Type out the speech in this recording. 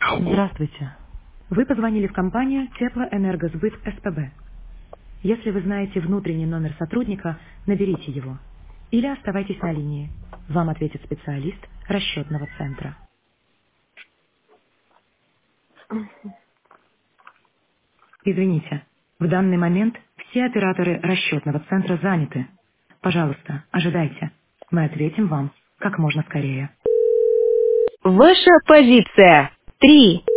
Здравствуйте. Вы позвонили в компанию Теплоэнергосбыт СПБ. Если вы знаете внутренний номер сотрудника, наберите его. Или оставайтесь на линии. Вам ответит специалист расчетного центра. Извините, в данный момент все операторы расчетного центра заняты. Пожалуйста, ожидайте. Мы ответим вам как можно скорее. Ваша позиция. 3.